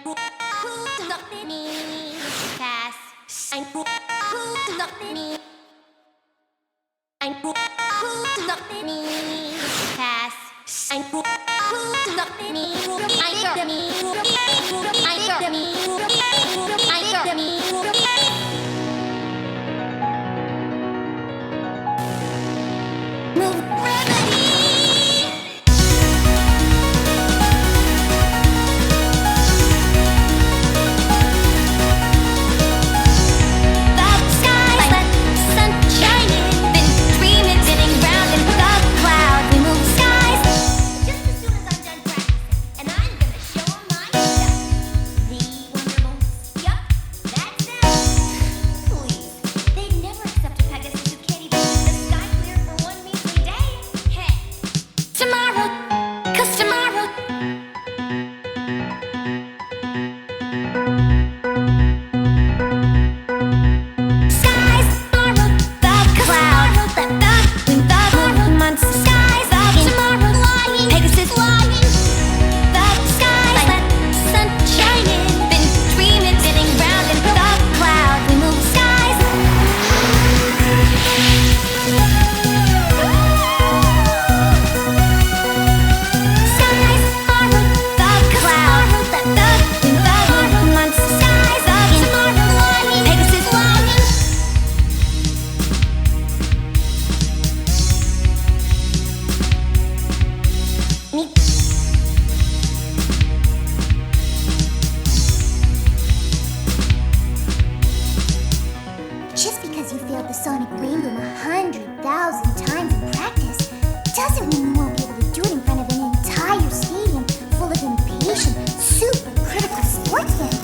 who looked me pass. Who looked me. Who looked me pass. Who looked me. Move remedy. Just because you failed the Sonic Rain Boom 100,000 times in practice doesn't mean you won't be able to do it in front of an entire stadium full of impatient, super critical sports fans.